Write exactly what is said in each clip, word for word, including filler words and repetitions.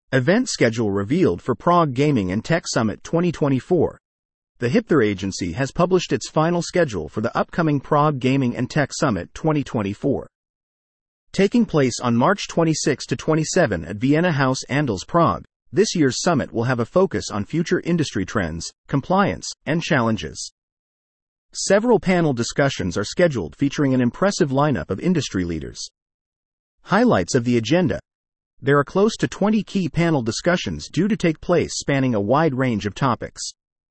Event schedule revealed for Prague Gaming and Tech Summit twenty twenty-four. The Hypther agency has published its final schedule for the upcoming Prague Gaming and Tech Summit twenty twenty-four. Taking place on March twenty-sixth to twenty-seventh at Vienna Haus Andels Prague, this year's summit will have a focus on future industry trends, compliance, and challenges. Several panel discussions are scheduled featuring an impressive lineup of industry leaders. Highlights of the agenda. There are close to twenty key panel discussions due to take place spanning a wide range of topics.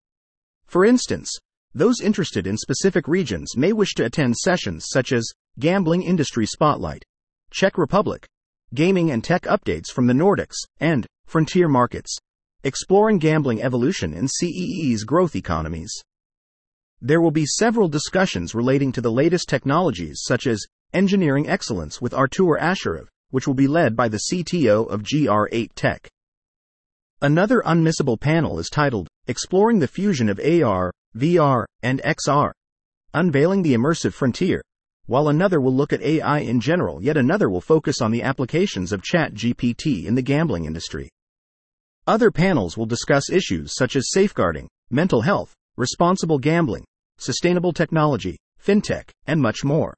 For instance, those interested in specific regions may wish to attend sessions such as Gambling Industry Spotlight, Czech Republic, Gaming and Tech Updates from the Nordics, and Frontier Markets, Exploring Gambling Evolution in C E E's Growth Economies. There will be several discussions relating to the latest technologies such as Engineering Excellence with Artur Asherov, which will be led by the C T O of G R eight Tech. Another unmissable panel is titled Exploring the Fusion of A R, V R, and X R, Unveiling the Immersive Frontier, while another will look at A I in general, yet another will focus on the applications of ChatGPT in the gambling industry. Other panels will discuss issues such as safeguarding, mental health, responsible gambling, sustainable technology, fintech, and much more.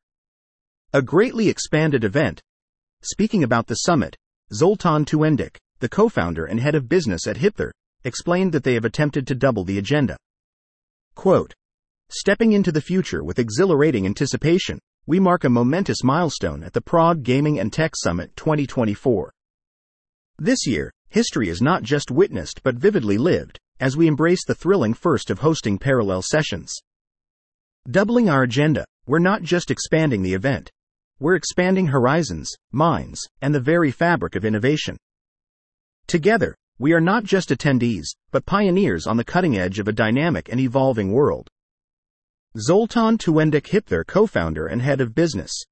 A greatly expanded event. Speaking about the summit, Zoltan Tuendik, the co-founder and head of business at Hypther, explained that they have attempted to double the agenda. Quote, "Stepping into the future with exhilarating anticipation, we mark a momentous milestone at the Prague Gaming and Tech Summit twenty twenty-four. This year, history is not just witnessed but vividly lived, as we embrace the thrilling first of hosting parallel sessions. Doubling our agenda, we're not just expanding the event. We're expanding horizons, minds, and the very fabric of innovation. Together, we are not just attendees, but pioneers on the cutting edge of a dynamic and evolving world." Zoltan Tuendik, Hypther co-founder and head of business.